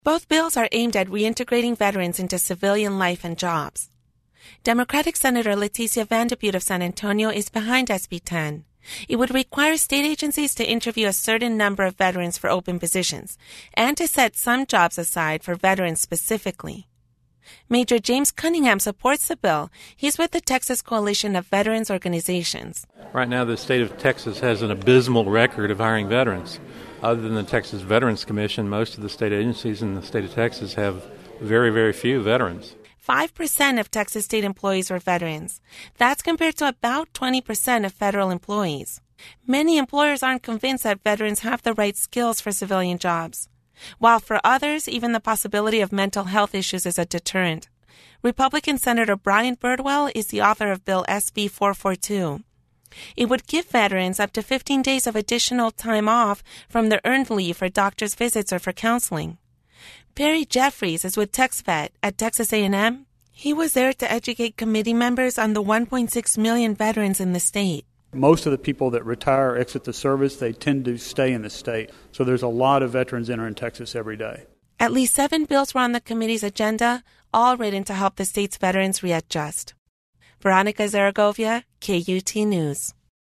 Both bills are aimed at reintegrating veterans into civilian life and jobs. Democratic Senator Leticia Vanderbutte of San Antonio is behind SB 10. It would require state agencies to interview a certain number of veterans for open positions and to set some jobs aside for veterans specifically. Major James Cunningham supports the bill. He's with the Texas Coalition of Veterans Organizations. Right now, the state of Texas has an abysmal record of hiring veterans. Other than the Texas Veterans Commission, most of the state agencies in the state of Texas have very, very few veterans. 5% of Texas state employees were veterans. That's compared to about 20% of federal employees. Many employers aren't convinced that veterans have the right skills for civilian jobs, while for others, even the possibility of mental health issues is a deterrent. Republican Senator Brian Birdwell is the author of Bill SB 442. It would give veterans up to 15 days of additional time off from their earned leave for doctor's visits or for counseling. Perry Jeffries is with TexVet at Texas A&M. He was there to educate committee members on the 1.6 million veterans in the state. Most of the people that retire or exit the service, they tend to stay in the state. So there's a lot of veterans entering Texas every day. At least 7 bills were on the committee's agenda, all written to help the state's veterans readjust. Veronica Zaragovia, KUT News.